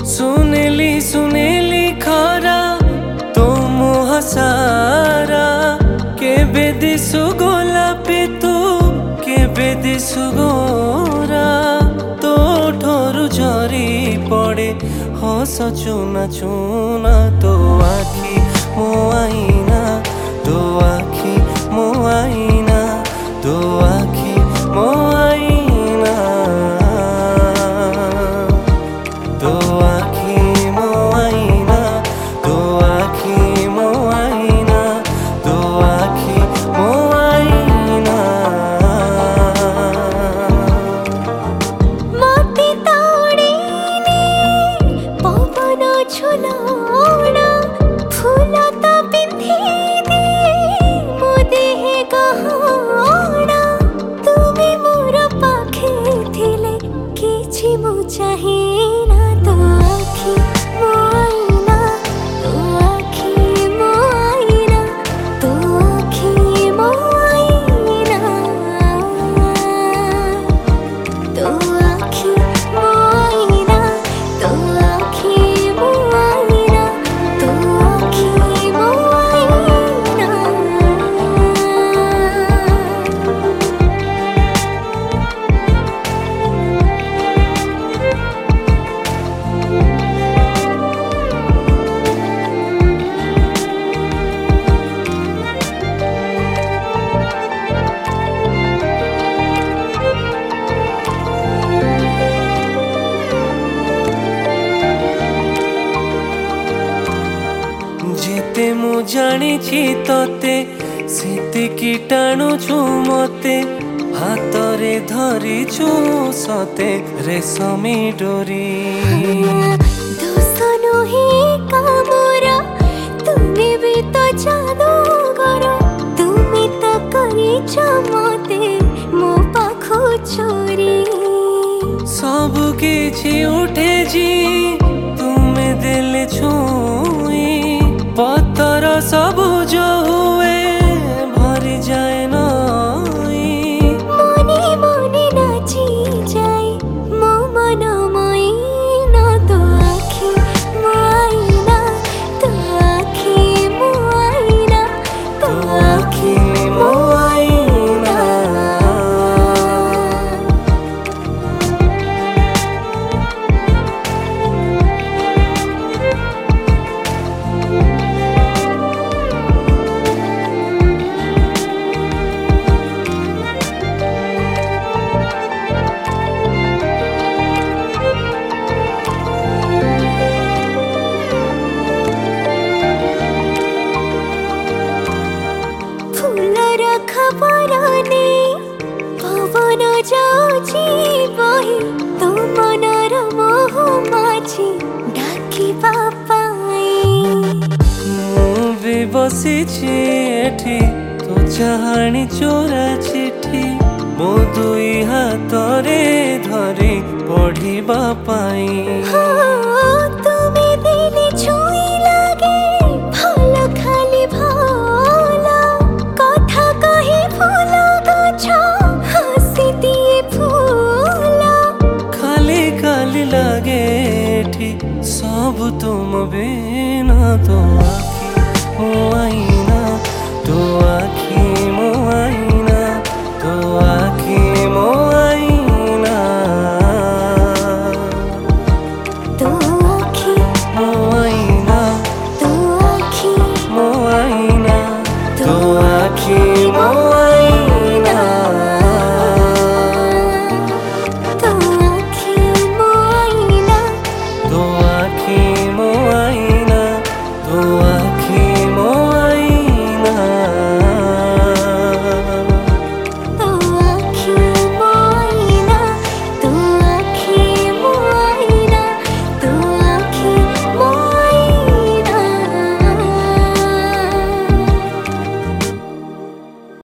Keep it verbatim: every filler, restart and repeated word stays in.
सुनेली सुनेली खरा तो मुह सारा केबे दिसु गोलापी तू केबे दिसु गोरा तो ठोरु झरी पड़े हस चुना चुना तो आखी मो आईना तो आखी मो आईना तो आखी मो आईना तो आखी मो आईना तो आखी मो आईना तो आखी मो आईना मते ताड़ीने पवन झुलाना फूल तो पिंधी दे मो देहे गहना तुमे मोर पाखे थिले किछि मु चाहिना तो आखि मो आईना तो आखि मो आईना तो आखि मो आईना तो आखि मो आईना तो आखि मो आईना तो आखि मो आईना। जेते मु जानी तोते सेतिकी टाणुछु मते हातरे धरिछु सते रेशमी डोरी दोष नुहे कामरा तुमे भी तो जादूगर तुमे तो करिछ मते मो पाखो चोरी सब किछि उठे जी तुमे देले छुई पत्तर सबुज हुए भरी जाए नई मने मने नाची जाए मो मन मैना तो आखि मो आईना तो आखि मो आईना तो आखि मो आईना। फूलर खबर ने पवन जाउची बही तो मनर मोह माछी डाकिबा पाई मु भी बसिछि एठी तो चाहाणी चोरा चिठी मो दुई हातरे धरी पढ़िबा पाई तुमे दिले छुई लागे भल खाली भल कथा कही फूल गछ हसी दिए फूल खाली खाली लागे एठी सब तुम बिना तो